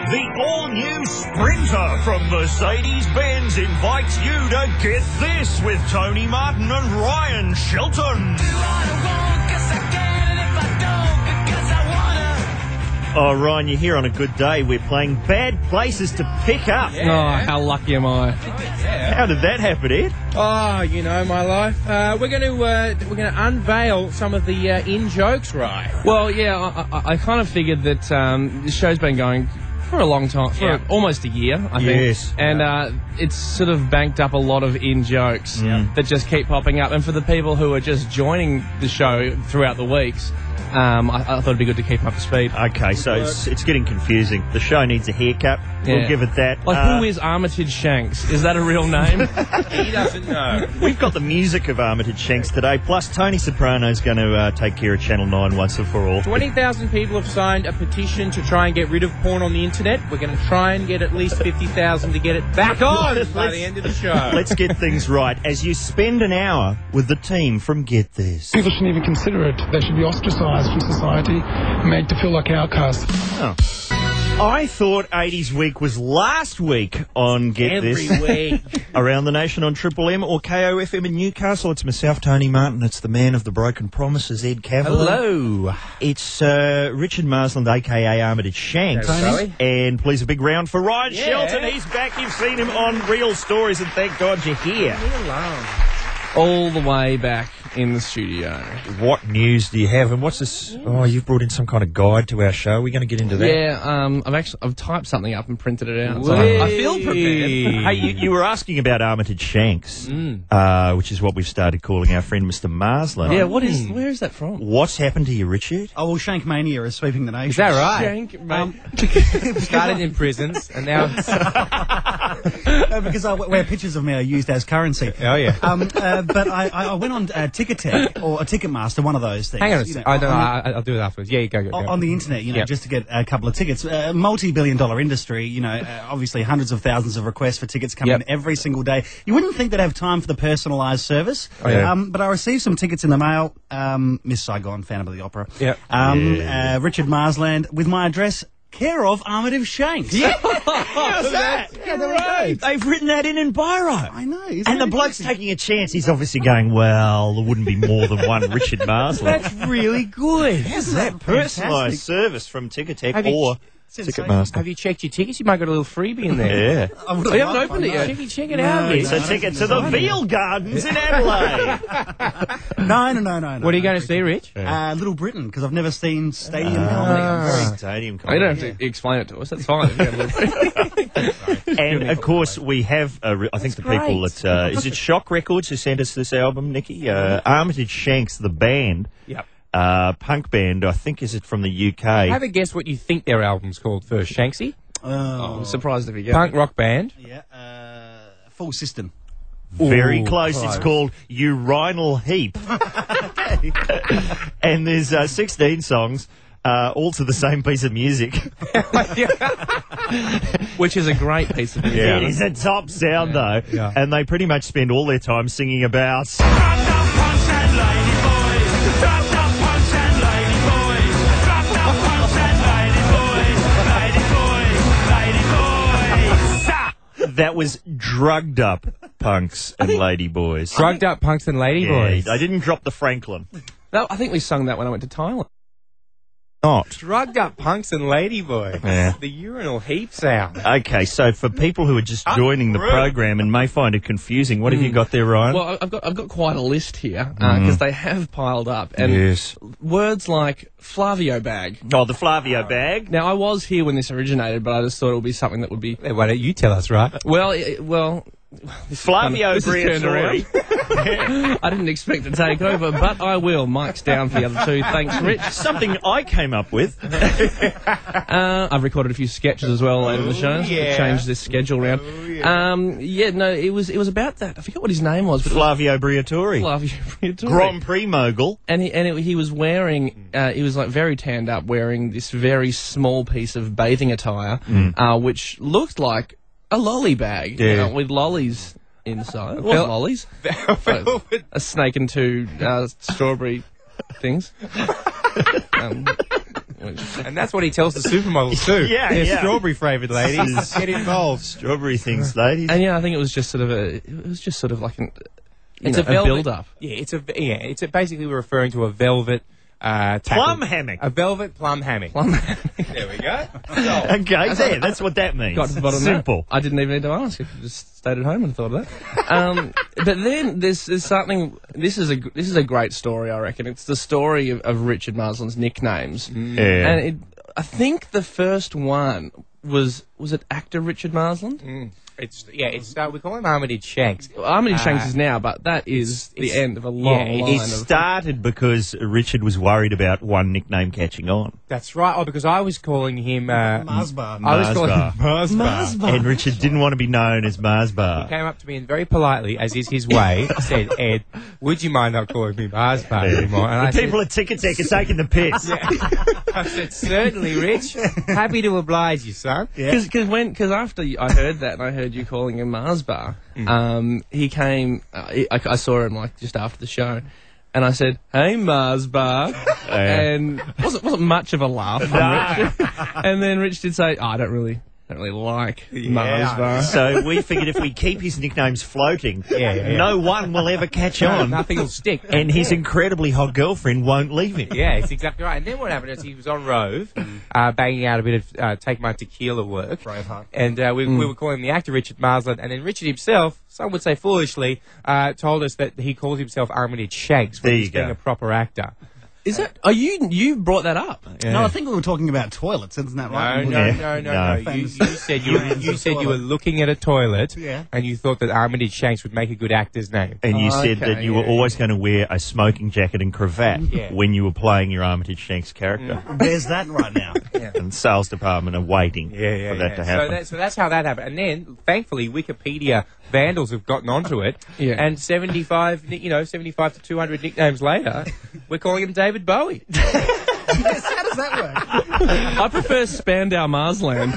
The all-new Sprinter from Mercedes-Benz invites you to get this with Tony Martin and Ryan Shelton. Oh, Ryan, you're here on a good day. We're playing Bad Places to Pick Up. Yeah. Oh, how lucky am I? How did that happen, Ed? Oh, you know my life. We're going to unveil some of the in-jokes, right? Well, yeah, I kind of figured that the show's been going for a long time, for almost a year, I think. Yes. And it's sort of banked up a lot of in-jokes that just keep popping up. And for the people who are just joining the show throughout the weeks, I thought it'd be good to keep up to speed. Okay, so it's getting confusing. The show needs a haircut. Yeah. We'll give it that. Like, who is Armitage Shanks? Is that a real name? He doesn't know. We've got the music of Armitage Shanks today, plus Tony Soprano's going to take care of Channel 9 once and for all. 20,000 people have signed a petition to try and get rid of porn on the internet. We're going to try and get at least 50,000 to get it back on by the end of the show. Let's get things right as you spend an hour with the team from Get This. People shouldn't even consider it. They should be ostracised from society, made to feel like outcasts. Oh. I thought 80s Week was last week on Get This. Every week. Around the nation on Triple M or KOFM in Newcastle. It's myself, Tony Martin. It's the man of the broken promises, Ed Cavalier. Hello. It's Richard Marsland, a.k.a. Armitage Shanks. Tony. And please, a big round for Ryan Yeah. Shelton. He's back. You've seen him on Real Stories, and thank God you're here. Leave me alone. All the way back in the studio. What news do you have? And what's this? Oh, you've brought in some kind of guide to our show. We're going to get into that. Yeah, I've typed something up and printed it out. So I feel prepared. Hey, you were asking about Armitage Shanks, which is what we've started calling our friend Mr. Marsland. Yeah, where is that from? What's happened to you, Richard? Oh, well, Shank Mania is sweeping the nation. Is that right? Shank, mate. Started in prisons and now it's... Because where pictures of me are used as currency. Oh, yeah. But I went on Ticketek or a Ticketmaster, one of those things. Hang on a you know, second. I'll do it afterwards. Yeah, go. on the internet, Yep. just to get a couple of tickets. Multi-billion-dollar industry, obviously hundreds of thousands of requests for tickets come in every single day. You wouldn't think they'd have time for the personalised service. Oh, yeah. But I received some tickets in the mail. Miss Saigon, Phantom of the Opera. Yep. Richard Marsland, with my address, care of Armitage Shanks. Yeah. How's that? Yeah, there we go. They've written that in biro. I know. And the bloke's taking a chance. He's obviously going, well, there wouldn't be more than one Richard Marsland. That's really good. Isn't that personalised service from Ticketek or Ticketmaster? Have you checked your tickets? You might got a little freebie in there. Yeah. I You haven't opened it yet. Check it out. It's a ticket to the Veal Gardens in Adelaide. No. What are you going to see, Rich? Little Britain, because I've never seen Stadium Comedy. Stadium You comedy. don't have to explain it to us. That's fine. And, of course, we have, I think the people at, is it Shock Records who sent us this album, Nikki? Armitage Shanks, the band. Yep. Punk band, I think, is it from the UK? Have a guess what you think their album's called first, Shanksy? I'm surprised if you get Punk rock band. Yeah, Full System. Very Ooh, close. It's called Urinal Heap. And there's 16 songs, all to the same piece of music. which is a great piece of music. It is a top sound, though. Yeah. And they pretty much spend all their time singing about... That was drugged up punks and ladyboys. Drugged up punks and ladyboys. I didn't drop the Franklin. No, I think we sung that when I went to Thailand. Not. Drugged up punks and ladyboys. Yeah. The urinal heap sound. Okay, so for people who are just joining the program and may find it confusing, what have you got there, Ryan? Well, I've got quite a list here because they have piled up. And Yes. words like Flavio bag. Oh, the Flavio bag. Now, I was here when this originated, but I just thought it would be something that would be... Why don't you tell us, right? Well... Flavio This has turned Briatore. around. I didn't expect to take over, but I will. Mike's down for the other two. Thanks, Rich. Something I came up with. I've recorded a few sketches as well later in the show. yeah. Changed this schedule around. It was about that. I forget what his name was, but Flavio Briatore. Flavio Briatore. Grand Prix mogul. And he was wearing, he was like very tanned up, wearing this very small piece of bathing attire, which looked like a lolly bag with lollies inside. What lollies? A snake and two strawberry things. And that's what he tells the supermodels too. Yeah, They're yeah. strawberry flavoured ladies. Get involved. Strawberry things, ladies. And yeah, I think it was just sort of like It's a a velvet build-up. Yeah, it's basically referring to a velvet Plum hammock. A velvet plum hammock. There we go. Okay, there. That's what that means. Got to the bottom Simple. of that. I didn't even need to ask. I just stayed at home and thought of that. But then there's something. This is a great story, I reckon. It's the story of Richard Marsland's nicknames. Yeah. And I think the first one was it actor Richard Marsland? We call him Armitage Shanks. Well, Armitage Shanks is now, but that is the end of a long line It of... started because Richard was worried about one nickname catching on. That's right. Oh, because I was calling him Marsbar. I was calling him Marsbar. And Richard didn't want to be known as He Marsbar. came up to me and very politely, as is his way, said, "Ed, would you mind not calling me Marsbar anymore?" And I The people at Ticketek are taking the piss. I said, "Certainly, Rich. Happy to oblige you, son." Because after I heard that and I heard you calling him Marsbar, he came. I saw him like just after the show, and I said, "Hey, Marsbar," and wasn't much of a laugh from Rich. And then Rich did say, "I don't really like Marsbar." So we figured if we keep his nicknames floating, no one will ever catch on. Nothing will stick. And his incredibly hot girlfriend won't leave him. Yeah, it's exactly right. And then what happened is he was on Rove, banging out a bit of Take My Tequila work. Braveheart. And we were calling the actor Richard Marsland. And then Richard himself, some would say foolishly, told us that he calls himself Armitage Shanks when There he's you go. being a proper actor. Is that? Oh, you brought that up? No, I think we were talking about toilets, isn't that right? No. No. You said you were looking at a toilet, and you thought that Armitage Shanks would make a good actor's name. And you said Okay, that you were always going to wear a smoking jacket and cravat when you were playing your Armitage Shanks character. There's that right now. And the sales department are waiting for that to happen. So that's how that happened. And then, thankfully, Wikipedia vandals have gotten onto it. Yeah. And 75 to 200 nicknames later, we're calling him David Bowie. Yes, how does that work? I prefer Spandau Marsland.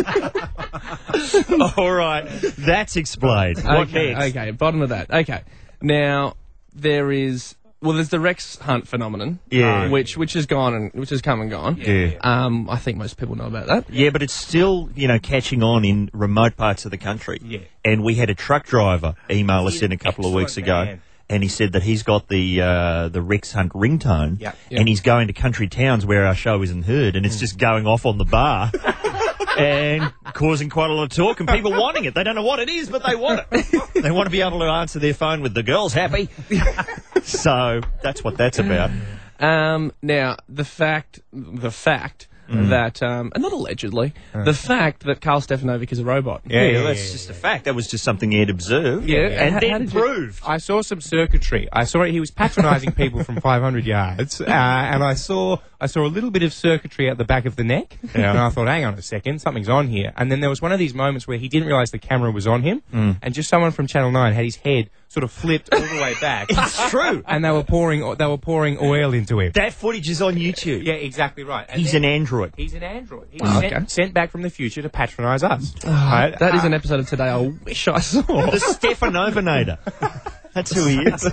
All right, that's explained. What next? Okay, bottom of that. Okay, now there's the Rex Hunt phenomenon, which has gone which has come and gone. Yeah. I think most people know about that. Yeah, but it's still, catching on in remote parts of the country. Yeah. And we had a truck driver email us in a couple of weeks ago. Man. And he said that he's got the Rex Hunt ringtone, and he's going to country towns where our show isn't heard, and it's just going off on the bar and causing quite a lot of talk, and people wanting it. They don't know what it is, but they want it. They want to be able to answer their phone with "the girl's happy." So that's what that's about. Now the fact that, and not allegedly, the fact that Carl Stefanovic is a robot. That's just a fact. That was just something Ed observed, and How then did you- proved. I saw some circuitry. I saw he was patronising people from 500 yards, and I saw a little bit of circuitry at the back of the neck, and I thought, hang on a second, something's on here. And then there was one of these moments where he didn't realise the camera was on him, and just someone from Channel 9 had his head sort of flipped all the way back. It's true. And they were pouring oil into him. That footage is on YouTube. Yeah, exactly right. And He's then- an android. He's an android. He's okay. sent back from the future to patronise us. That is an episode of Today I wish I saw. The Stefanovinator. That's who he is.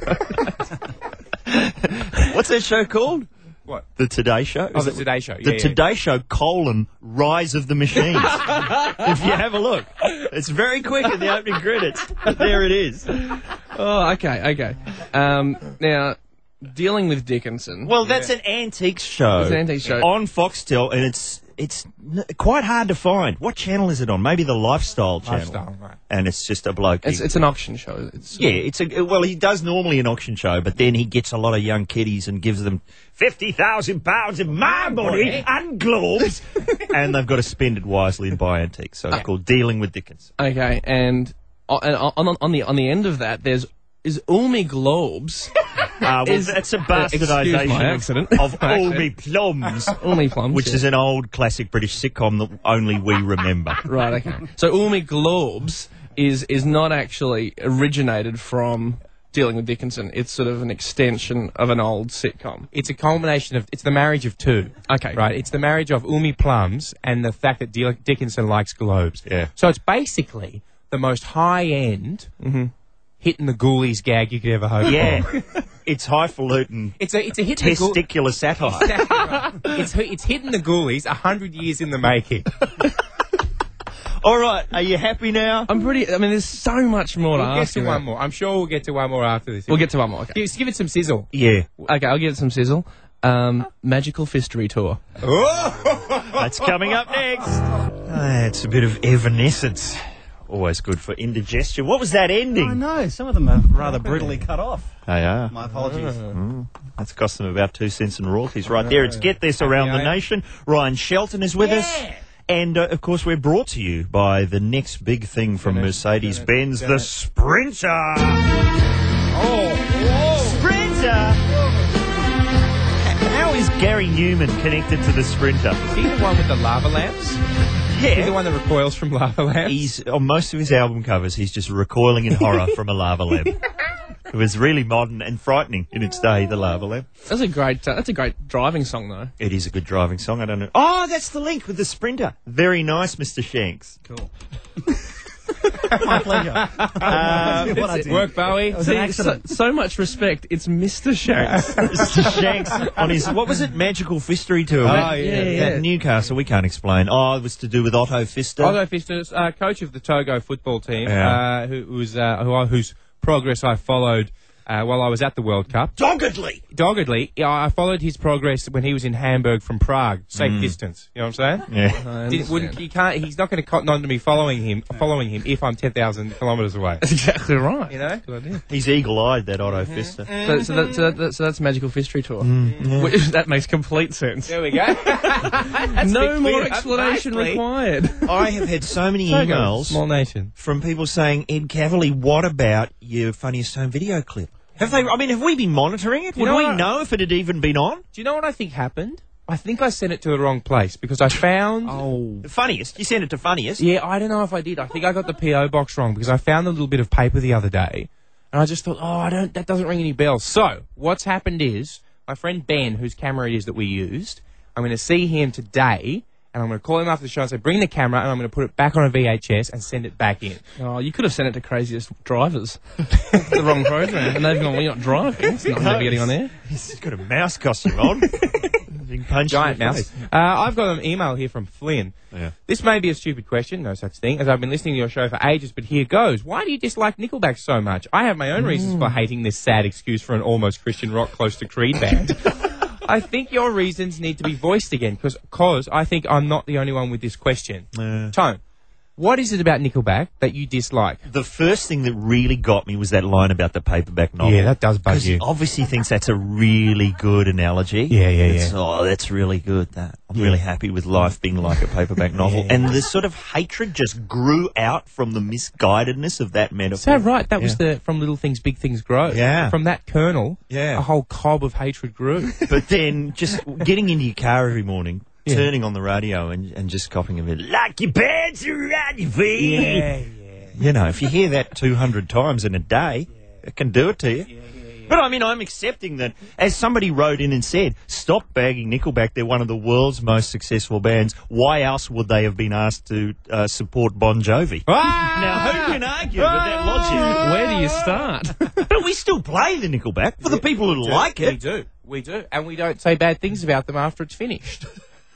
What's that show called? What? The Today Show? Oh, the Today Show. The Today Show, Rise of the Machines. If you have a look. It's very quick in the opening credits. But there it is. Oh, okay. Now, dealing with Dickinson. Well, that's an antiques show. It's an antiques show. On Foxtel, and it's quite hard to find. What channel is it on? Maybe the Lifestyle channel. Lifestyle, right. And it's just a bloke. It's an auction show. He does normally an auction show, but then he gets a lot of young kiddies and gives them £50,000 of my money and globes, and they've got to spend it wisely and buy antiques. So it's called Dealing with Dickinson. Okay, and on the end of that, is Ulmi Globes. That's a bastardisation of Ulmi Plums. Ulmi Plums, which is an old classic British sitcom that only we remember. Right, okay. So Ulmi Globes is not actually originated from Dealing with Dickinson. It's sort of an extension of an old sitcom. It's a culmination of... It's the marriage of two. Okay. Right? It's the marriage of Ulmi Plums and the fact that Dickinson likes globes. Yeah. So it's basically the most high-end... hitting the ghoulies gag you could ever hope for. Yeah. It's highfalutin. It's a hitting testicular satire. Exactly right. It's hitting the ghoulies 100 years in the making. All right, are you happy now? I mean, there's so much more to We'll get ask to about. one more. I'm sure we'll get to one more after this. We'll get to one more. Okay. Give it some sizzle. Yeah. Okay, I'll give it some sizzle. Magical Fistery Tour. That's coming up next. It's a bit of evanescence. Always good for indigestion. What was that ending? I know, some of them are rather brutally cut off. They are. My apologies. That's cost them about 2 cents in royalties right there. It's Get This Around the Nation. Ryan Shelton is with us. And, of course, we're brought to you by the next big thing from Mercedes-Benz, the Sprinter. Sprinter! How is Gary Newman connected to the Sprinter? Is he the one with the lava lamps? Yeah. He's the one that recoils from lava lamps? He's on most of his album covers, he's just recoiling in horror from a lava lamp. It was really modern and frightening in its day, the lava lamp. That's a great driving song, though. It is a good driving song. I don't know. Oh, that's the link with the Sprinter. Very nice, Mr. Shanks. Cool. My pleasure. What I did. Work, Bowie. It was an accident. So much respect. It's Mr. Shanks. Mr. Shanks on his, what was it, Magical Fistery Tour? At Newcastle, we can't explain. Oh, it was to do with Otto Pfister. Otto Pfister, coach of the Togo football team, whose progress I followed while I was at the World Cup. Doggedly! I followed his progress when he was in Hamburg from Prague. Safe distance. You know what I'm saying? Yeah. He's not going to cotton on to me following him if I'm 10,000 kilometres away. That's exactly right. You know? Good idea. He's eagle-eyed, that Otto Pfister. So that's Magical Fistery Tour. That makes complete sense. There we go. No more explanation required. I have had so many emails Small nation. from people saying, Ed Cavalier, what about your Funniest Home video clip? Have we been monitoring it? Would we know if it had even been on? Do you know what I think happened? I think I sent it to the wrong place because I found... The Funniest? You sent it to Funniest? Yeah, I don't know if I did. I think I got the P.O. box wrong because I found a little bit of paper the other day and I just thought, that doesn't ring any bells. So, what's happened is, my friend Ben, whose camera it is that we used, I'm going to see him today and I'm going to call him after the show and say, bring the camera, and I'm going to put it back on a VHS and send it back in. Oh, you could have sent it to Craziest Drivers. The wrong program. And they've gone, we're not driving. It's not never getting on there. He's got a mouse costume on. Giant mouse. I've got an email here from Flynn. Yeah. This may be a stupid question, no such thing, as I've been listening to your show for ages, but here goes. Why do you dislike Nickelback so much? I have my own reasons for hating this sad excuse for an almost Christian rock close to Creed band. I think your reasons need to be voiced again, because I think I'm not the only one with this question. Tone, what is it about Nickelback that you dislike? The first thing that really got me was that line about the paperback novel. Yeah, that does bug you. He obviously thinks that's a really good analogy. Yeah. Oh, that's really good, that. I'm really happy with life being like a paperback novel. And the sort of hatred just grew out from the misguidedness of that metaphor. Is that right? That was the From Little Things, Big Things Grow. Yeah. From that kernel, Yeah. a whole cob of hatred grew. But then just getting into your car every morning, turning on the radio and just copying a bit, like your pants around your feet. You know, if you hear that 200 times in a day, it can do it to you. But I mean, I'm accepting that, as somebody wrote in and said, stop bagging Nickelback. They're one of the world's most successful bands. Why else would they have been asked to support Bon Jovi? Now, who can argue with that logic? Where do you start? But we still play the Nickelback for the people who like it. We do. And we don't say bad things about them after it's finished.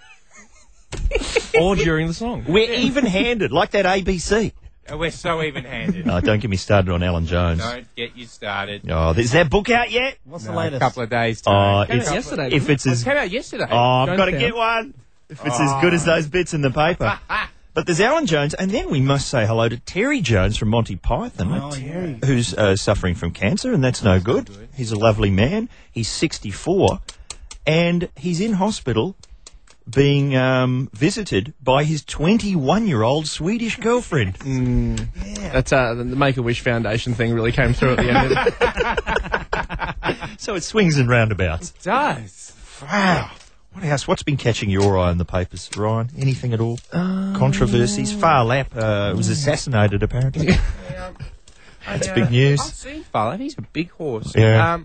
Or during the song. We're even-handed, like that ABC. We're so even-handed. Oh, don't get me started on Alan Jones. Don't get you started. Oh, is that book out yet? What's the latest? A couple of days. Oh, Came out yesterday. if it's It as came out yesterday. I've got to get one. If it's as good as those bits in the paper. But there's Alan Jones, and then we must say hello to Terry Jones from Monty Python, who's suffering from cancer, and that's no good. He's a lovely man. He's 64, and he's in hospital being visited by his 21-year-old Swedish girlfriend. That's the Make-A-Wish Foundation thing really came through at the end of it. So it swings and roundabouts. It does. Wow. What else? What's been catching your eye in the papers, Ryan? Anything at all? Controversies? Phar Lap was assassinated, apparently. That's big news. I've seen Phar Lap. He's a big horse. Yeah.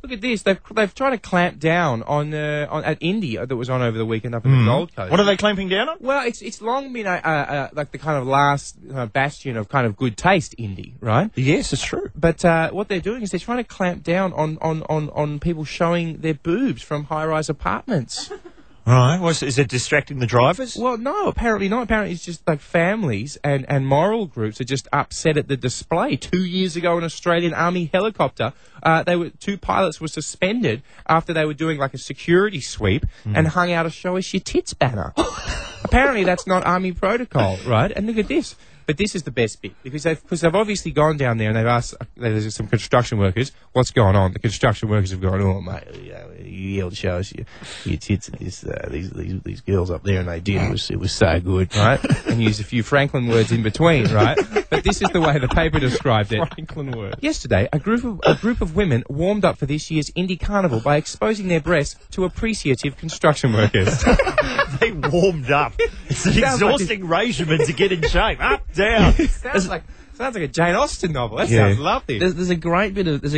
Look at this. They've tried to clamp down on at Indy that was on over the weekend up in the Gold Coast. What are they clamping down on? Well, it's long been like the kind of last bastion of kind of good taste, Indy, right? Yes, it's true. But what they're doing is they're trying to clamp down on people showing their boobs from high-rise apartments. Right. Well, is it distracting the drivers? Well, no, apparently not. Apparently it's just like families and moral groups are just upset at the display. 2 years ago, an Australian Army helicopter, two pilots were suspended after they were doing like a security sweep and hung out a "Show Us Your Tits" banner. Apparently that's not Army protocol, right? And look at this. But this is the best bit because they've obviously gone down there and they've asked there's some construction workers what's going on. The construction workers have gone, oh mate, you able to show us your tits and these girls up there, and they did. It was so good, right? And used a few Franklin words in between, right? But this is the way the paper described it. Franklin words. Yesterday, a group of women warmed up for this year's Indy Carnival by exposing their breasts to appreciative construction workers. They warmed up. It's an exhausting regimen to get in shape. Up, down. Sounds like a Jane Austen novel. That sounds lovely. There's a great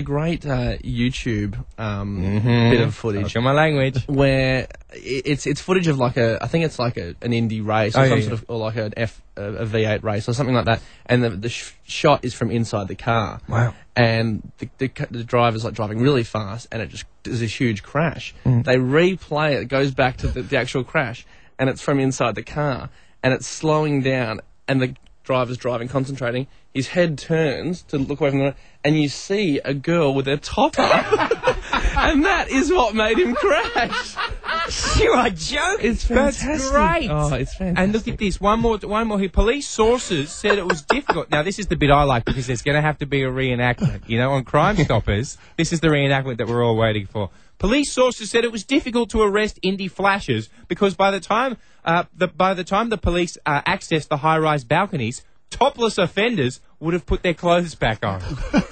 YouTube bit of footage. Show my language. Where it's footage of I think it's like an Indy race or or like a V8 race or something like that, and the shot is from inside the car. Wow. And the driver's like driving really fast, and it just is a huge crash. They replay it goes back to the actual crash, and it's from inside the car, and it's slowing down, and the driver's driving, concentrating. His head turns to look away from the road, and you see a girl with her top up. And that is what made him crash. You are joking. It's fantastic. That's great. Oh, it's fantastic. And look at this. One more here. Police sources said it was difficult. Now, this is the bit I like because there's going to have to be a reenactment. You know, on Crime Stoppers, this is the reenactment that we're all waiting for. Police sources said it was difficult to arrest Indy flashers because by the time the police accessed the high-rise balconies, topless offenders would have put their clothes back on.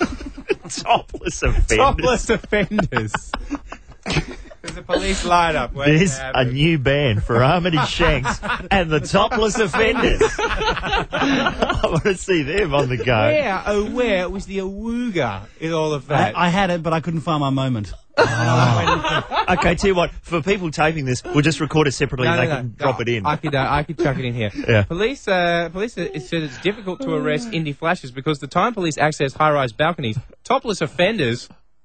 Topless offenders. Topless offenders. There's a police lineup. There's a new band for Armitage Shanks and the Topless Offenders. I want to see them on the go. Where was the awooga in all of that? I had it, but I couldn't find my moment. Okay, tell you what, for people taping this, we'll just record it separately and they can drop it in. I could chuck it in here. Yeah. Police said it's difficult to arrest Indy flashers because the time police access high-rise balconies, topless offenders...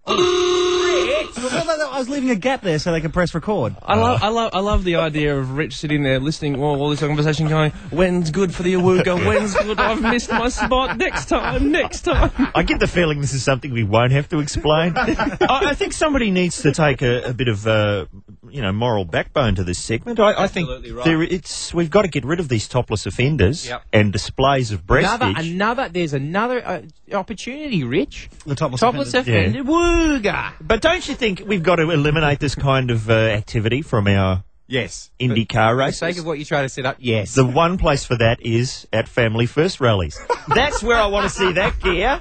I was leaving a gap there so they could press record. I love the idea of Rich sitting there listening to all this conversation going, when's good for the awooga, when's good, I've missed my spot, next time. I get the feeling this is something we won't have to explain. I think somebody needs to take a bit of moral backbone to this segment. I think right. We've got to get rid of these topless offenders and displays of breastage. There's another opportunity, Rich. The topless offender wooga. But don't you think we've got to eliminate this kind of activity from our Indy car races? For the sake of what you try to set up, yes. The one place for that is at Family First rallies. That's where I want to see that gear.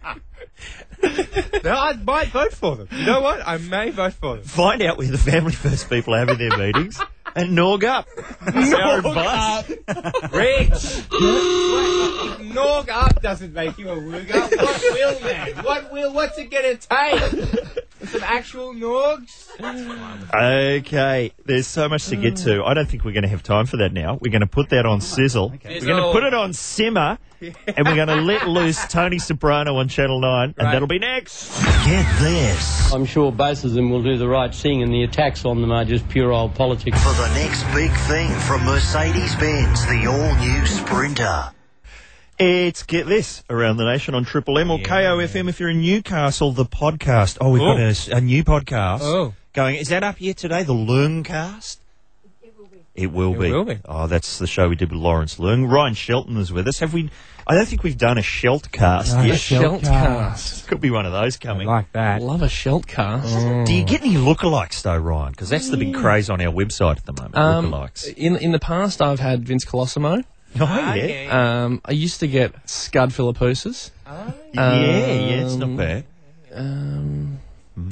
No, I might vote for them. You know what? I may vote for them. Find out where the Family First people are having their meetings and Norg up. Norg up. Rich! If Norg up doesn't make you a wooga, what will, man? What's it going to take? Some actual Norgs? Okay, there's so much to get to. I don't think we're going to have time for that now. We're going to put that on sizzle. Okay. We're going to put it on simmer. And we're going to let loose Tony Soprano on Channel 9, and that'll be next. Get this. I'm sure both of them will do the right thing, and the attacks on them are just pure old politics. For the next big thing from Mercedes-Benz, the all-new Sprinter. It's Get This around the nation on Triple M or KOFM if you're in Newcastle, the podcast. Oh, we've got a new podcast going. Is that up yet today, the Leungcast? It will be. Oh, that's the show we did with Lawrence Leung. Ryan Shelton is with us. I don't think we've done a Sheltcast yet. Sheltcast. Could be one of those coming. I like that. Love a Sheltcast. Do you get any lookalikes though, Ryan? Because that's the big craze on our website at the moment, lookalikes. In the past, I've had Vince Colosimo. Oh, yeah. I used to get Scud Philippoussis. Yeah, it's not bad.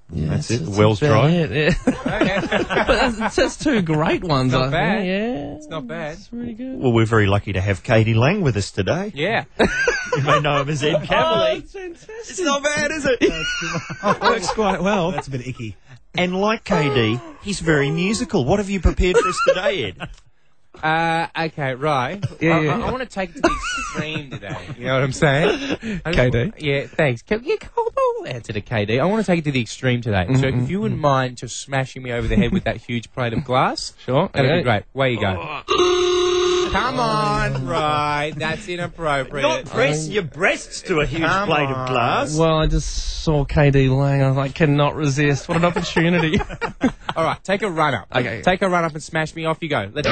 Yeah, That's it. The well's dry. Yeah. But that's two great ones. Not bad. Yeah, It's not bad. It's really good. Well, we're very lucky to have Katie Lang with us today. Yeah. You may know him as Ed Cavalier. it's fantastic. It's not bad, is it? Works quite well. That's a bit icky. And like KD, he's very musical. What have you prepared for us today, Ed? Okay, right. Yeah, I want to take it to the extreme today. You know what I'm saying? KD? Yeah, thanks. I'll answer to KD. I want to take it to the extreme today. So if you wouldn't mind just smashing me over the head with that huge plate of glass, Sure. that'd Okay. be great. Where you go? Come on, right. That's inappropriate. Not press your breasts to a huge plate of glass. Well, I just saw KD Lang. I was like, cannot resist. What an opportunity. All right, take a run up. Okay. Take a run up and smash me. Off you go. Let's go.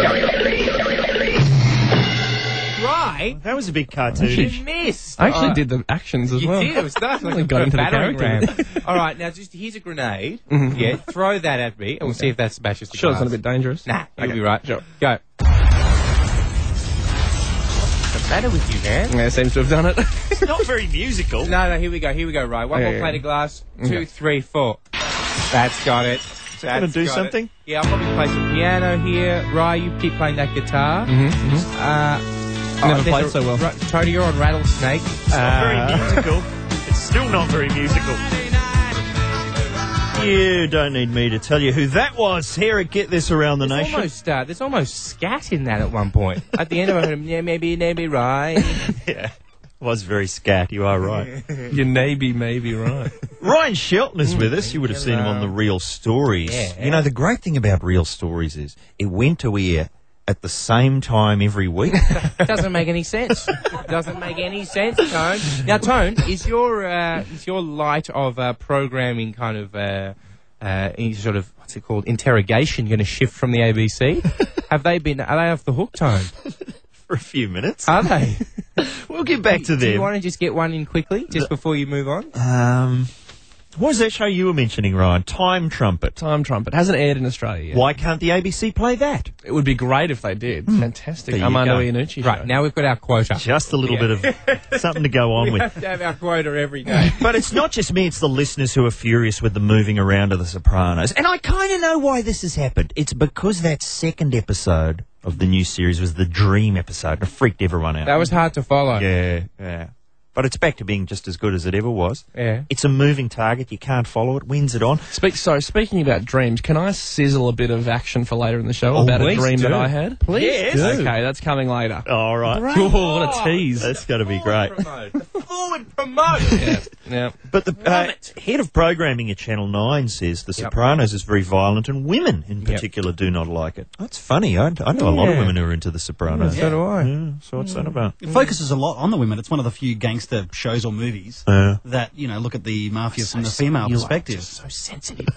Right. That was a bit cartoonish. You missed. I actually did the actions as You well. did. It was nice. Like Got a into the battering character. ram. All right, now just here's a grenade. Yeah, throw that at me, and we'll see if that smashes the Sure, it's glass. not a bit dangerous. Nah, you'll Okay. be right. Sure. Go. What's the matter with you, man? Yeah, seems to have done it. It's not very musical. No, here we go, right. One Okay, more yeah. plate of glass. 2, 3, 4. That's got it. that gonna do something? Yeah, I'll probably play some piano here. Rye, you keep playing that guitar. Never there's played so well. Tony, you're on Rattlesnake. Very musical. It's still not very musical. You don't need me to tell you who that was. Here at Get This Around the Nation. There's almost scat in that at one point. At the end of it, I heard him, yeah, maybe, right. Yeah. Was very scat, you are right. You maybe right. Ryan Shelton is with us. You would have seen him on the Real Stories. Yeah. You know, the great thing about Real Stories is it went to air at the same time every week. Doesn't make any sense. Doesn't make any sense, Tone. Now, Tone, is your light of programming kind of any sort of what's it called interrogation going to shift from the ABC? Are they off the hook, Tone? For a few minutes. Are they? We'll get back to Do you them. want to just get one in quickly, just before you move on? What was that show you were mentioning, Ryan? Time Trumpet. Time Trumpet. Hasn't aired in Australia yet. Why can't the ABC play that? It would be great if they did. Fantastic. There you Armando go. Iannucci show. Right, now we've got our quota. Just a little bit of something to go on We with. have to have our quota every day. But it's not just me, it's the listeners who are furious with the moving around of The Sopranos. And I kind of know why this has happened. It's because that second episode of the new series was the dream episode. It freaked everyone out. That was hard to follow. Yeah. But it's back to being just as good as it ever was. Yeah. It's a moving target. You can't follow it. Wins it on. Speaking about dreams, can I sizzle a bit of action for later in the show Oh, about a please dream do. that I had? Please Yes. do. Okay, that's coming later. All right. Ooh, what a tease. That's going to be great. Forward promote. Yeah. But the head of programming at Channel 9 says The Sopranos is very violent and women in particular do not like it. That's funny. I know a lot of women who are into The Sopranos. So do I. Yeah, so what's that about? It focuses a lot on the women. It's one of the few gangster shows or movies that, look at the mafia from the female perspective. So sensitive.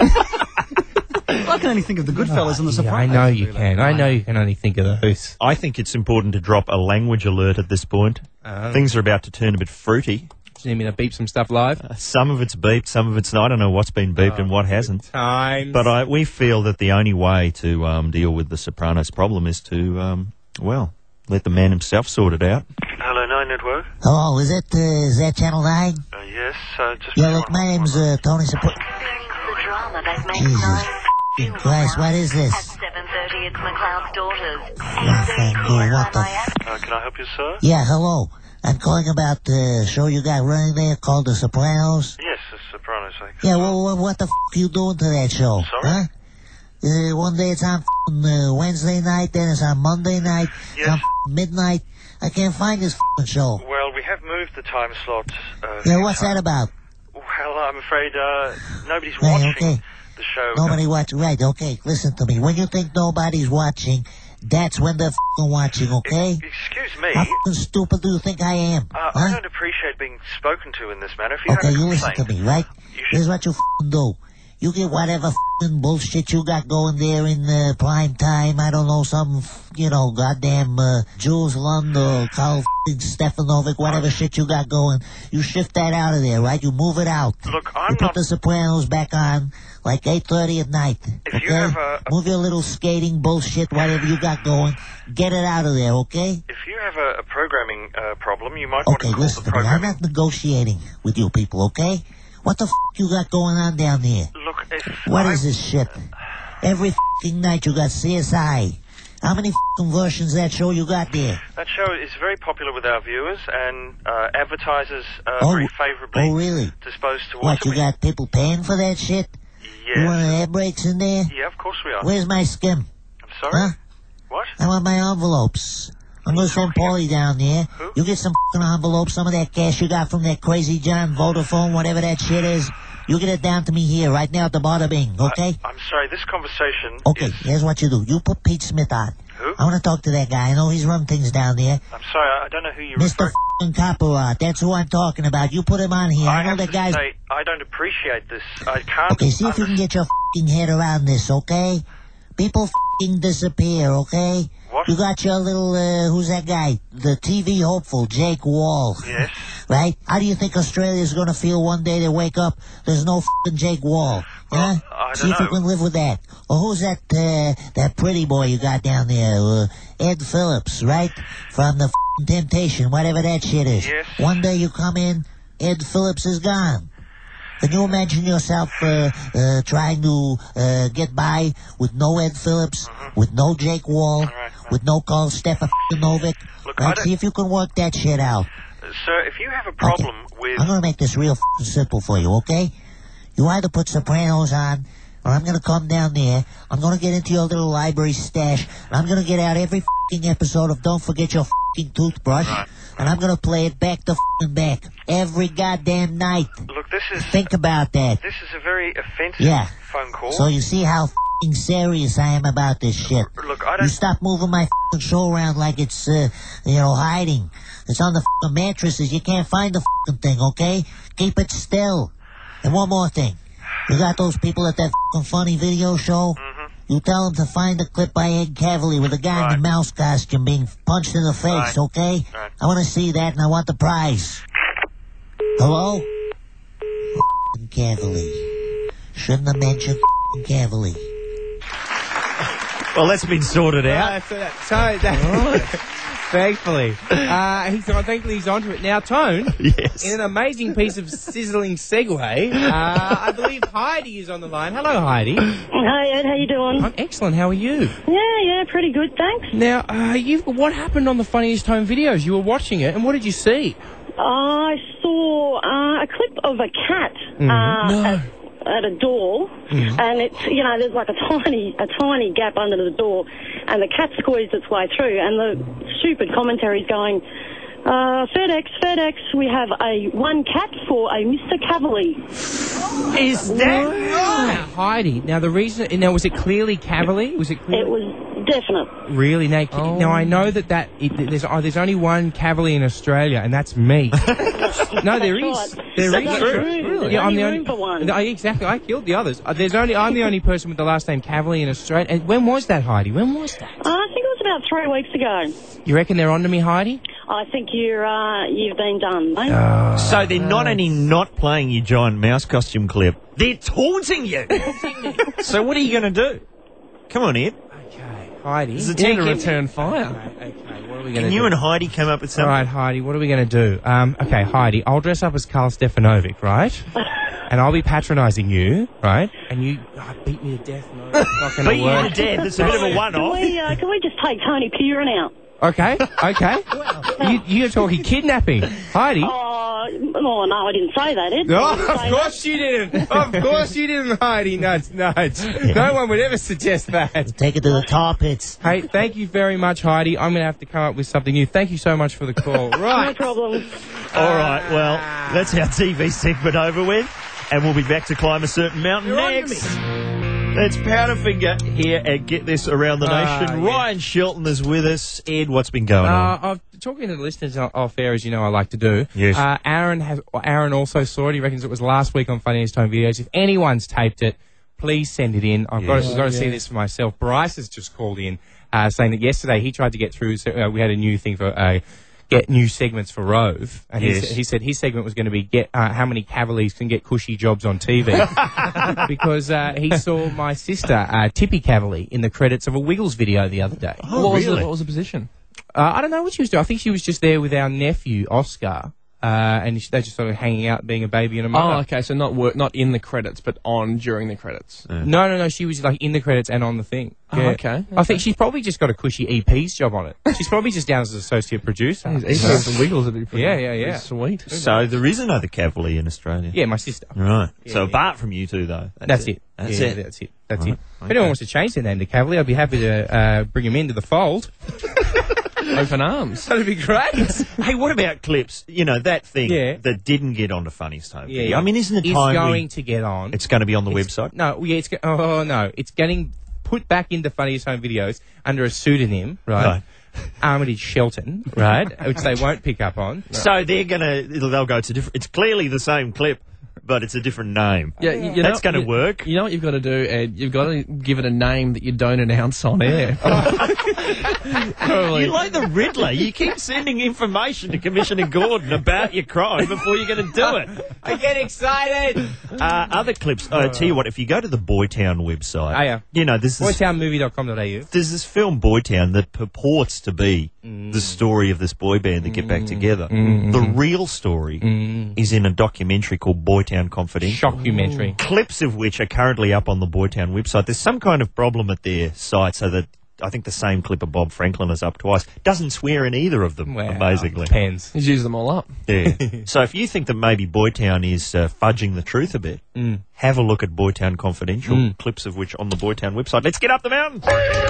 I can only think of the Goodfellas and the Sopranos. I know you can. I know you can only think of those. I think it's important to drop a language alert at this point. Things are about to turn a bit fruity. Do you need me to beep some stuff live? Some of it's beeped, some of it's not. I don't know what's been beeped and what hasn't. Times. But we feel that the only way to deal with the Sopranos problem is to, let the man himself sort it out. Hello, 9 Network. Hello, is that Channel 9? Yes, just... Yeah, look, my name's Tony Soprano. The drama that makes Jesus noise. Christ, what is this? At 7:30, it's McLeod's Daughters. Nothing, what the can I help you, sir? Yeah, hello. I'm calling about the show you got running there called The Sopranos. Yes, The Sopranos. Yeah, well, what the you doing to that show? Sorry? Huh? One day it's on Wednesday night, then it's on Monday night, Yes. on midnight. I can't find this show. Well, we have moved the time slot. Yeah, what's that about? Well, I'm afraid nobody's Hey, watching okay. the show. Nobody watching. Right, okay, listen to me. When you think nobody's watching, that's when they're watching, okay? Excuse me. How stupid do you think I am? I don't appreciate being spoken to in this manner. If you Okay, have a you listen to complaint, me, right? Here's what you do. You get whatever bullshit you got going there in prime time. I don't know, some, goddamn Jules Lund or Carl Stefanovic, whatever shit you got going. You shift that out of there, right? You move it out. Look, You put The Sopranos back on like 8:30 at night. If you have Move your little skating bullshit, whatever you got going. Get it out of there, okay? If you have a programming problem, you might want Okay, to call listen the to me. I'm programming. not negotiating with you people, okay? What the you got going on down there? Look, if What is this shit? Every night you got CSI. How many versions of that show you got there? That show is very popular with our viewers, and advertisers are very favourably really? disposed towards What, you it. got people paying for that shit? Yes. You want air brakes in there? Yeah, of course we are. Where's my skim? I'm sorry? Huh? What? I want my envelopes. I'm gonna send Paulie down there. Who? You get some envelopes, some of that cash you got from that crazy John, Vodafone, whatever that shit is. You get it down to me here, right now at the Bada Bing, okay? I'm sorry, this conversation Okay, here's what you do. You put Pete Smith on. Who? I want to talk to that guy. I know he's run things down there. I'm sorry, I don't know who you're Mr. referring Copperot. That's who I'm talking about. You put him on here. I know have that to guy's... say, I don't appreciate this. I can't... Okay, see if you can get your head around this, okay? People disappear, okay? What? You got your little, who's that guy? The TV hopeful, Jake Wall. Yes? Right? How do you think Australia's gonna feel one day they wake up, there's no Jake Wall? Huh? I See if don't you can live with that. Or who's that pretty boy you got down there? Ed Phillips, right? From the Temptation, whatever that shit is. Yes. One day you come in, Ed Phillips is gone. Can you imagine yourself trying to get by with no Ed Phillips, with no Jake Wall, with no Carl Stefanovic? Look, Right? See if you can work that shit out. Sir, if you have a problem with... I'm going to make this real simple for you, okay? You either put Sopranos on, or I'm going to come down there, I'm going to get into your little library stash, and I'm going to get out every episode of Don't Forget Your Toothbrush, and I'm going to play it back to back every goddamn night. Look, this is... Think about that. This is a very offensive phone call. So you see how serious I am about this shit. Look, I don't... You stop moving my show around like it's, hiding. It's on the mattresses. You can't find the thing, okay? Keep it still. And one more thing. You got those people at that funny video show? Mm-hmm. You tell them to find the clip by Ed Cavalier with a guy in the mouse costume being punched in the face, okay? I want to see that, and I want the prize. Hello? Cavalier. Shouldn't have mentioned Cavalier. Well, that's been sorted out. Thankfully. Thankfully he's onto it. Now, Tone, yes. In an amazing piece of sizzling segue, I believe Heidi is on the line. Hello, Heidi. Hi, Ed. How you doing? I'm excellent. How are you? Yeah, pretty good, thanks. Now, what happened on the Funniest Home videos? You were watching it, and what did you see? I saw a clip of a cat at a door, and it's, there's like a tiny gap under the door, and the cat squeezed its way through, and the stupid commentary's going, FedEx, we have one cat for a Mr. Cavalier. Is that right? Heidi, now was it clearly Cavalier? Was it clearly? It was definite. Really? Now I know that there's only one Cavalier in Australia, and that's me. No, there is. Right. There That's is. true. Really? There's I'm the only room for one. No, exactly. I killed the others. I'm the only person with the last name Cavalier in Australia. And when was that, Heidi? When was that? I think it was about 3 weeks ago. You reckon they're onto me, Heidi? I think you've been done, mate. So they're not only not playing your giant mouse costume clip, they're taunting you. So what are you going to do? Come on, Ed. Okay, Heidi. This is a time to return fire. Okay, what are we going to do? Can you and Heidi come up with something? All right, Heidi, what are we going to do? Okay, Heidi, I'll dress up as Carl Stefanovic, right? And I'll be patronising you, right? And you beat me to death. No, it's not going to work. Beat you to death. It's a bit of a one-off. Can we just take Tony Purin out? Okay. You're talking kidnapping. Heidi? Oh, no, I didn't say that, Ed. No, of course you didn't. Of course you didn't, Heidi. Nudge. No one would ever suggest that. Take it to the tar pits. Hey, thank you very much, Heidi. I'm going to have to come up with something new. Thank you so much for the call. Right. No problem. All right, well, that's our TV segment over with, and we'll be back to climb a certain mountain next. It's Powderfinger here at Get This Around the Nation. Ryan Shelton is with us. Ed, what's been going on? I'm talking to the listeners off air, as you know I like to do. Yes. Aaron also saw it. He reckons it was last week on Funniest Home Videos. If anyone's taped it, please send it in. I've got to see this for myself. Bryce has just called in saying that yesterday he tried to get through. So, we had a new thing for get new segments for Rove, and he said his segment was going to be how many Cavaliers can get cushy jobs on TV, because he saw my sister Tippy Cavalier in the credits of a Wiggles video the other day. Oh, really? What was the position? I don't know what she was doing. I think she was just there with our nephew Oscar. and they're just sort of hanging out, being a baby and a mother. Oh, okay. So not in the credits, but on during the credits. No. She was like in the credits and on the thing. Oh, okay. I think she's probably just got a cushy EP's job on it. She's probably just down as associate producer. EP's and Wiggles would be pretty, yeah. sweet. So there is another Cavalier in Australia. Yeah, my sister. Right. Yeah, so yeah. apart from you two, though, That's it. That's Yeah, it. That's it. That's Right. it. If anyone wants to change their name to Cavalier, I'd be happy to bring him into the fold. Open arms. That'd be great. Hey, what about clips? You know, that thing that didn't get onto Funniest Home Video. I mean, isn't it time It's going to get on. It's going to be on the website? No, yeah, no. It's getting put back into Funniest Home Videos under a pseudonym, right? Armitage Shelton, right? Which they won't pick up on. So they'll go to different. It's clearly the same clip, but it's a different name. Yeah, that's going to work. You know what you've got to do, Ed? You've got to give it a name that you don't announce on air. You're like the Riddler. You keep sending information to Commissioner Gordon about your crime before you're going to do it. I get excited. Other clips. I tell you what, if you go to the Boytown website, you know, this is boytownmovie.com.au. There's this film Boytown that purports to be the story of this boy band that get back together. The real story is in a documentary called Boytown Confidential. Shockumentary. Clips of which are currently up on the Boytown website. There's some kind of problem at their site, so that I think the same clip of Bob Franklin is up twice. Doesn't swear in either of them, amazingly. Depends. He's used them all up. Yeah. So if you think that maybe Boytown is fudging the truth a bit, have a look at Boytown Confidential, clips of which on the Boytown website. Let's get up the mountain.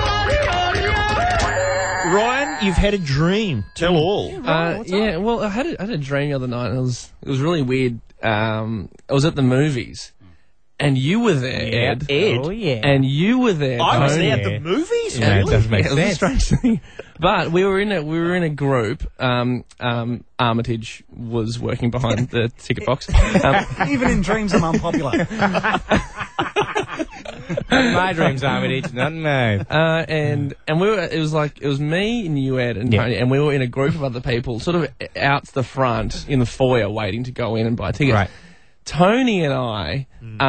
Ryan, you've had a dream. Tell all. Well, I had a dream the other night. And it was really weird. I was at the movies. And you were there, Ed. Oh, yeah. And you were there. I was Tony. there at the movies? Yeah, really? it doesn't make It was a sense. strange thing. But we were in a group. Armitage was working behind the ticket box. Even in dreams, I'm unpopular. My dreams, Armitage, not mine. And we were. It was me and you, Ed, and Tony, and we were in a group of other people, sort of out the front in the foyer, waiting to go in and buy tickets. Right. Tony and I,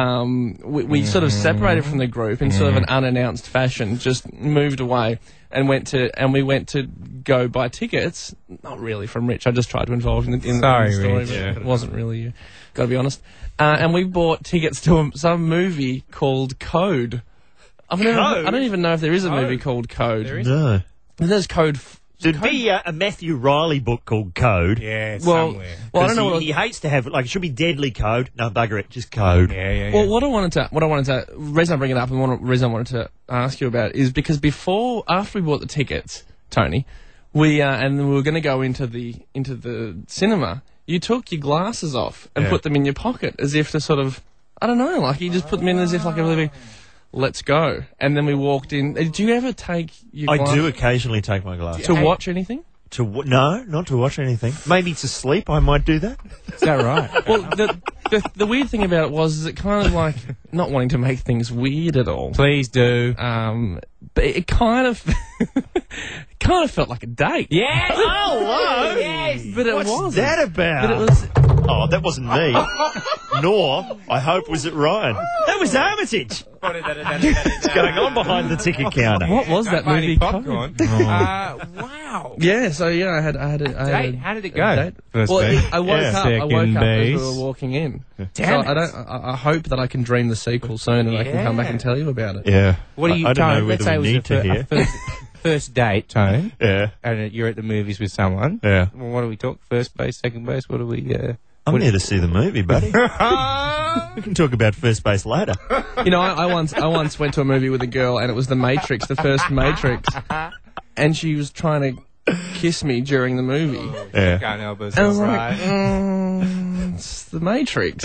we sort of separated from the group in sort of an unannounced fashion, just moved away and we went to go buy tickets. Not really from Rich. I just tried to involve in the story, Rich. but it wasn't really you. Got to be honest. And we bought tickets to some movie called Code. I don't even know if there is a movie called Code. There is? No. There's Code. There'd be a Matthew Riley book called Code. Yeah, somewhere. Well, I don't know. He hates to have it. Like, it should be Deadly Code. No, bugger it. Just Code. Yeah. Well, what I wanted to, reason I bring it up and reason I wanted to ask you about is because after we bought the tickets, Tony, we were going to go into the cinema. You took your glasses off and put them in your pocket as if to sort of, I don't know, like you just put them in as if like a living. Let's go. And then we walked in. Do you ever take your glasses? I do occasionally take my glasses. To watch anything? No, not to watch anything. Maybe to sleep, I might do that. Is that right? Well, the weird thing about it was it kind of like not wanting to make things weird at all. Please do. But it kind of felt like a date. Yes! Hello! Yes! But it What's wasn't. that about? But it was. Oh, that wasn't me. Nor, I hope, was it Ryan. That was Armitage. What's going on behind the ticket counter? What was that movie? Popcorn. Wow. Yeah, so yeah, I had Date? How did it go? Date. First Well, date. I woke up as base. we were walking in. Damn so it. I hope that I can dream the sequel soon and I can come back and tell you about it. Yeah. What do you, I don't Tone, know let's whether say we it need was to hear. first date, Tone. Yeah. And you're at the movies with someone. Yeah. Well, what do we talk? First base, second base? What do we... I'm there to see the movie, buddy. We can talk about first base later. You know, I once went to a movie with a girl and it was The Matrix, the first Matrix, and she was trying to kiss me during the movie. Yeah. Can't help And I was herself, like, right? it's The Matrix.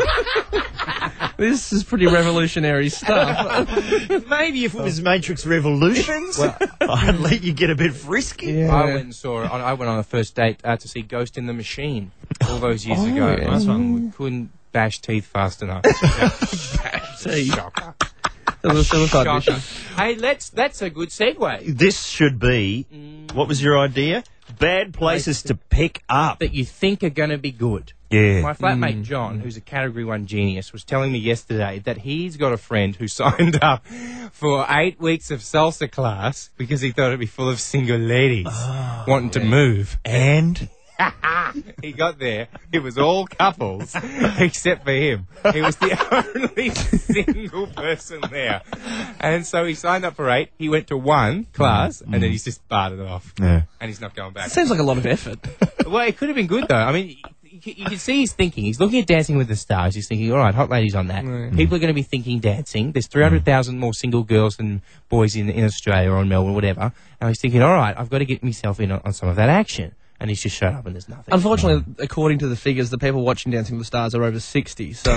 This is pretty revolutionary stuff. Maybe if it was Matrix Revolutions, I'd let you get a bit frisky. Yeah. I went and saw it. I went on a first date to see Ghost in the Machine all those years ago. yeah. Nice one. We couldn't bash teeth fast enough. Teeth. Shocker. It was a suicide mission. Hey, that's a good segue. This should be, what was your idea? Bad places to pick up. That you think are going to be good. Yeah. My flatmate John, who's a Category 1 genius, was telling me yesterday that he's got a friend who signed up for 8 weeks of salsa class because he thought it'd be full of single ladies wanting to move. And He got there. It was all couples except for him. He was the only single person there. And so he signed up for 8. He went to 1 class, and then he's just barred it off. Yeah. And he's not going back. Seems like a lot of effort. Well, it could have been good, though. I mean, you can see he's thinking. He's looking at Dancing with the Stars. He's thinking, all right, hot ladies on that. People are going to be thinking dancing. There's 300,000 more single girls than boys in Australia or in Melbourne, whatever. And he's thinking, all right, I've got to get myself in on some of that action. And he's just shut up and there's nothing. Unfortunately, according to the figures, the people watching Dancing with the Stars are over 60, so...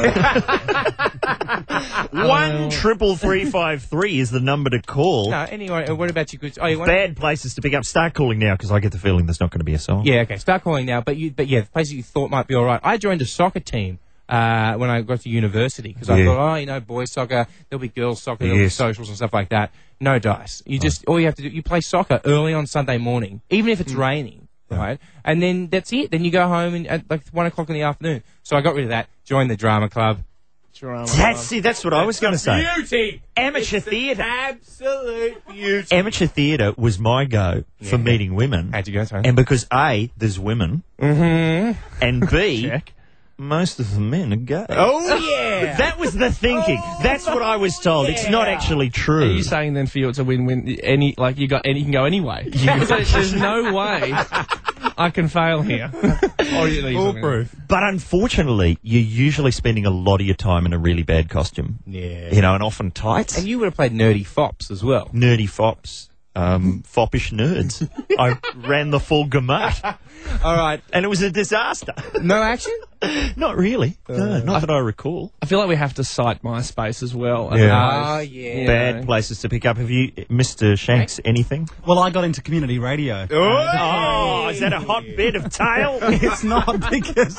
1-33353 is the number to call. No, anyway, what about you? Bad places to pick up. Start calling now, because I get the feeling there's not going to be a song. Yeah, okay, start calling now. But yeah, the places you thought might be all right. I joined a soccer team when I got to university, because I thought, boys soccer, there'll be girls soccer, there'll be socials and stuff like that. No dice. You just, all you have to do, you play soccer early on Sunday morning, even if it's raining. Right, and then that's it. Then you go home at like 1 o'clock in the afternoon. So I got rid of that. Joined the drama club. That's what I was going to say. Beauty, amateur theatre, absolute beauty. Amateur theatre was my go for meeting women. How'd you go, Tony? And because A, there's women, and B, check. Most of the men are gay. Oh, yeah. That was the thinking. That's what I was told. It's not actually true. Are you saying then for you it's a win-win? You can go anyway. There's no way I can fail here. Foolproof. But unfortunately, you're usually spending a lot of your time in a really bad costume. Yeah. You know, and often tights. And you would have played nerdy fops as well. Nerdy fops. Foppish nerds. I ran the full gamut. All right. And it was a disaster. No action? Not really. No, not that I recall. I feel like we have to cite MySpace as well. Yeah. Oh, yeah. Bad places to pick up. Have you, Mr. Shanks, anything? Well, I got into community radio. Oh, is that a hot bit of tail? It's not, because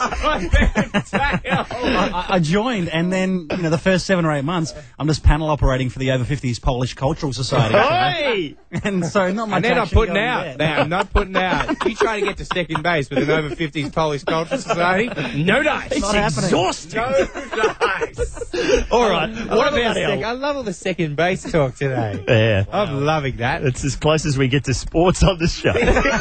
I joined, and then, the first 7 or 8 months, I'm just panel operating for the Over 50s Polish Cultural Society. Hey! And so not much. And they're not action putting going out. there. They're not putting out. You trying to get to second base with an Over 50s Polish Cultural Society? No dice. It's not happening. Exhausting. No dice. All right. What about I love all the second base talk today. Yeah. I'm loving that. It's as close as we get to sports on the show.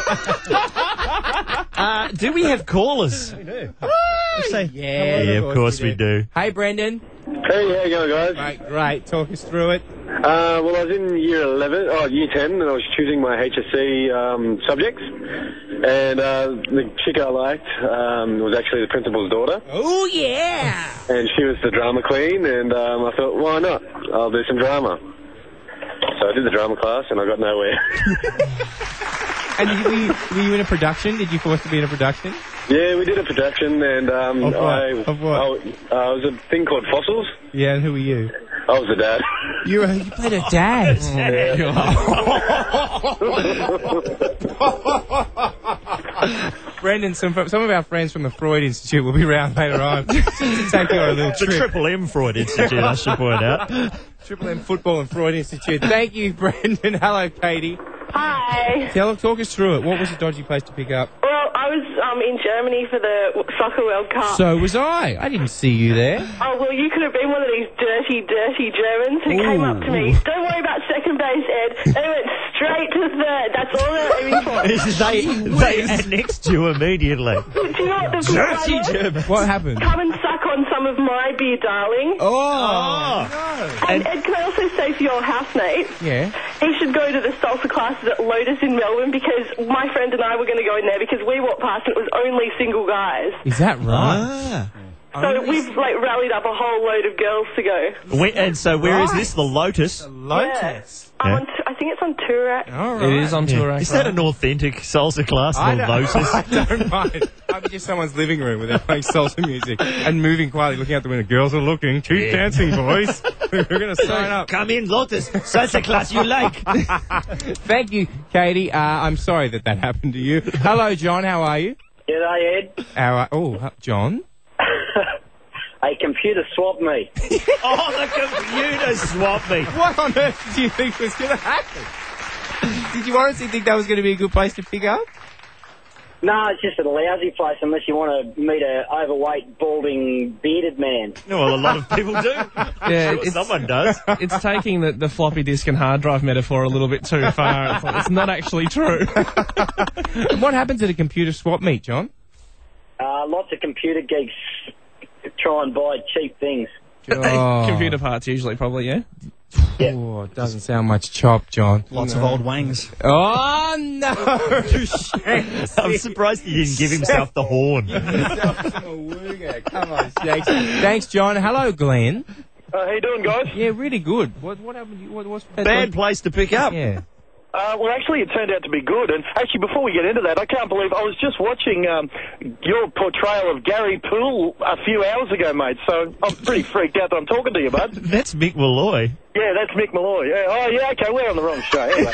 Do we have callers? We do. Yeah, of course we do. Hey, Brendan. Hey, how you going, guys? Great. Talk us through it. Well, I was in year 10, and I was choosing my HSC subjects. And the chick I liked was actually the principal's daughter. Oh, yeah! And she was the drama queen, and I thought, why not? I'll do some drama. So I did the drama class, and I got nowhere. And were you in a production? Did you force to be in a production? Yeah, we did a production, and Of what? I was a thing called Fossils. Yeah, and who were you? I was the dad. You played a dad. Brendan, some of our friends from the Freud Institute will be around later on to take you on a little trip. The Triple M Freud Institute, I should point out. Triple M Football and Freud Institute. Thank you, Brendan. Hello, Katie. Hi. Talk us through it. What was a dodgy place to pick up? Well, I was in Germany for the Soccer World Cup. So was I. I didn't see you there. Oh, well, you could have been one of these dirty Germans who came up to me. Don't worry about second base, Ed. They went straight to third. That's all they're aiming for. They annexed you immediately. Do you know what the Dirty Germans. What happened? Come and suck on some of my beer, darling. Oh. No. And Ed, can I also say for your housemate, yeah, he should go to the salsa classes at Lotus in Melbourne, because my friend and I were going to go in there because we walked past and it was only single guys. Is that right? So we've rallied up a whole load of girls to go. And so where is this? The Lotus? The Lotus? Yeah. I think it's on Toorak. All right. It is on Toorak. Is that an authentic salsa class? The Lotus? I don't mind. I'd be just someone's living room where they're playing salsa music and moving quietly, looking out the window. Girls are looking. Keep dancing, boys. We're going to sign up. Come in, Lotus. Salsa class you like. Thank you, Katie. I'm sorry that happened to you. Hello, John. How are you? G'day, Ed. John? A computer swapped me. Oh, the computer swapped me. What on earth do you think was going to happen? Did you honestly think that was going to be a good place to pick up? No, it's just a lousy place unless you want to meet an overweight, balding, bearded man. Well, a lot of people do. Yeah, sure someone does. It's taking the floppy disk and hard drive metaphor a little bit too far. It's not actually true. What happens at a computer swap meet, John? lots of computer geeks try and buy cheap things. Oh. Computer parts usually, probably, yeah? Oh, it doesn't sound much chop, John. Lots of old wangs. Oh, no! I'm surprised he didn't give himself the horn. Come on, Shakes. Thanks, John. Hello, Glenn. How you doing, guys? Yeah, really good. What happened? What's Bad place to pick up. Yeah. Well, actually, it turned out to be good. And actually, before we get into that, I can't believe I was just watching your portrayal of Gary Poole a few hours ago, mate. So I'm pretty freaked out that I'm talking to you, bud. That's Mick Malloy. Yeah, that's Mick Malloy. Yeah. Oh, yeah, okay, we're on the wrong show. Anyway.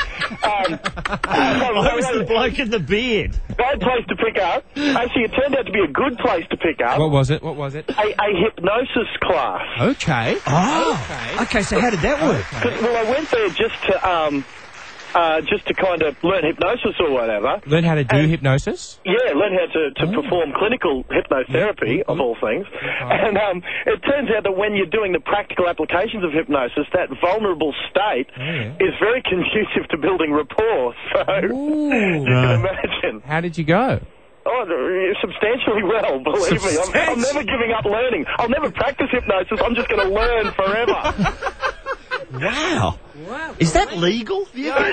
I was the bloke in the beard. Bad place to pick up. Actually, it turned out to be a good place to pick up. What was it? A hypnosis class. Okay. Oh. Okay, so how did that work? Well, I went there just to kind of learn hypnosis or whatever. Learn how to do hypnosis? Yeah, learn how to perform clinical hypnotherapy, of all things. And it turns out that when you're doing the practical applications of hypnosis, that vulnerable state is very conducive to building rapport. So you can imagine. How did you go? Oh, substantially well, believe me. I'm never giving up learning. I'll never practice hypnosis. I'm just going to learn forever. Wow. Is that legal?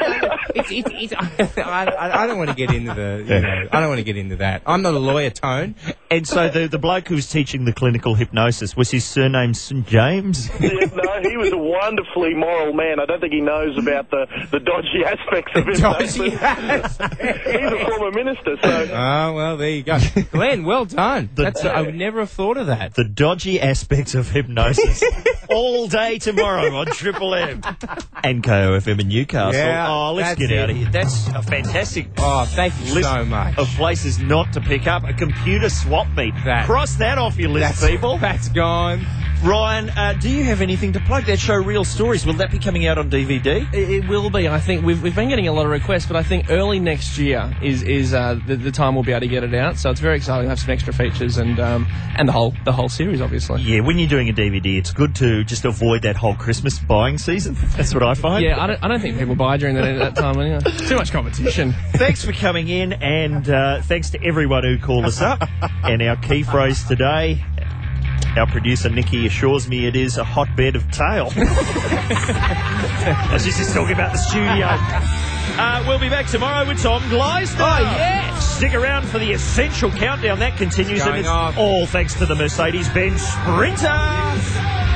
I don't want to get into the. I don't want to get into that. I'm not a lawyer, Tone. And so the bloke who was teaching the clinical hypnosis, was his surname St. James? Yeah, no, he was a wonderfully moral man. I don't think he knows about the dodgy aspects of hypnosis. He's a former minister, so. Oh, well, there you go. Glenn, well done. I would never have thought of that. The dodgy aspects of hypnosis. All day tomorrow on Triple M. And KOFM in Newcastle. Yeah, oh, let's get out of here. That's a fantastic thank you list so much. of places not to pick up. A computer swap meet. Cross that off your list, people. That's gone. Ryan, do you have anything to plug? That show, Real Stories, will that be coming out on DVD? It will be. I think we've been getting a lot of requests, but I think early next year is the time we'll be able to get it out. So it's very exciting. We'll have some extra features and the whole series, obviously. Yeah, when you're doing a DVD, it's good to just avoid that whole Christmas buying season. That's what I find. Yeah, I don't think people buy during that time anyway. Too much competition. Thanks for coming in, and thanks to everyone who called us up. And our key phrase today, our producer Nikki assures me it is a hotbed of tail. As she's just talking about the studio. We'll be back tomorrow with Tom Gleisner. Oh, yes! Stick around for the Essential Countdown. That continues, and it's all thanks to the Mercedes-Benz Sprinter.